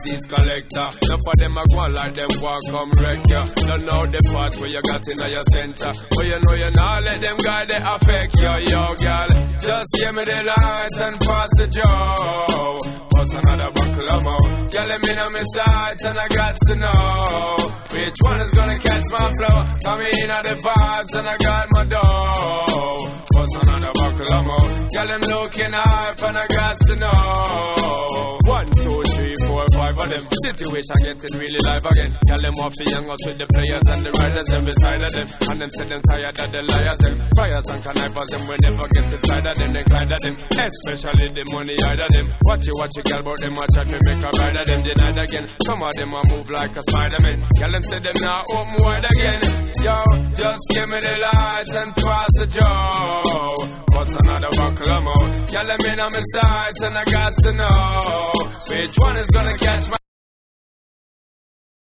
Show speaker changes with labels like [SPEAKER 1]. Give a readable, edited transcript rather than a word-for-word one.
[SPEAKER 1] disease collector. Enough of them a go on like them walk come wreck ya. Don't know the part where you got in your center, but you know you not let them guys they affect you, yo, girl. Just give me the light and pass the joe. What's another buckle of more? Girl, let me know my sights and I got to know which one is gonna catch my flow. I mean, the vibes and I got my dough. What's another buckle of more? Girl, I'm looking hype and I got to know 1, 2, 3, 4, 5 of them. Situation getting really live again. Girl, them off the young out with the players and the riders and beside of them. And them say them tired of the liars them. Fires and connivers them, we never get inside of them. They glide of them, especially the money out of them. Watch you girl, but them a try to make a ride of them. Denied again, some of them a move like a Spider-Man. Girl, them say them now open wide again. Yo, just give me the lights and pass the joe. What's another buckle of more? Girl, let me know my sights and I got to know which one is gonna catch my